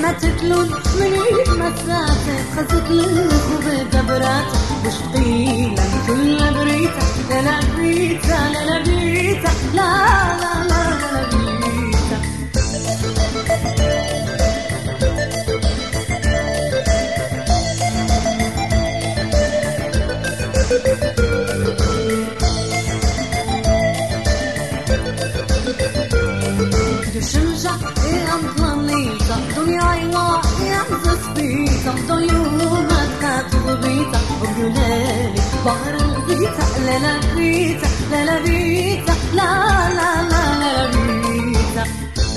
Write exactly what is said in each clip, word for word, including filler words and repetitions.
ما تتلون مني مساتة خزت للخوب دبراتة مش قيلة كل بريتة لا لا بريتة لا لا بريتة لا لا لا لا بريتة شمشة يا مطلنيطة دنيا عيوة يا مزسبيطة ضيومة تخبيطة وبيولالي بحر الغيطة لا لا بيطة لا لا بيطة لا لا لا لا بيطة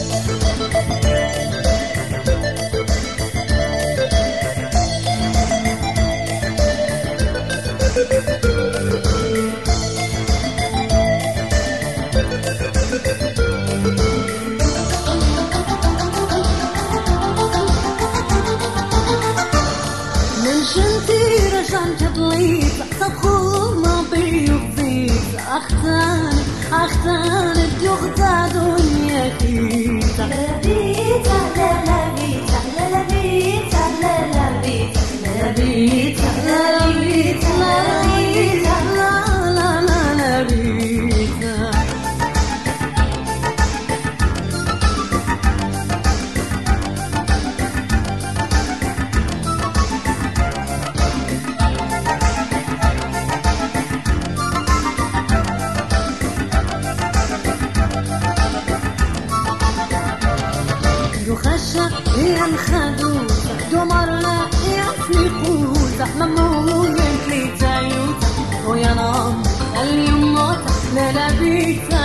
شنتي رجعن تبليط تبخو ما بيوفيت أختان أختان تيوغتا دنيا خيتا لا بيتا لا لا بيتا لا لا بيتا لا لا بيتا لا بيتا لا بيتا لا بيتا لا لا لا لا بيتا خشة هي الخدوسة دمرنا هي فليقوسة ممنون كليتا يوتا ويا نام اليوم موتا لا لا بيتا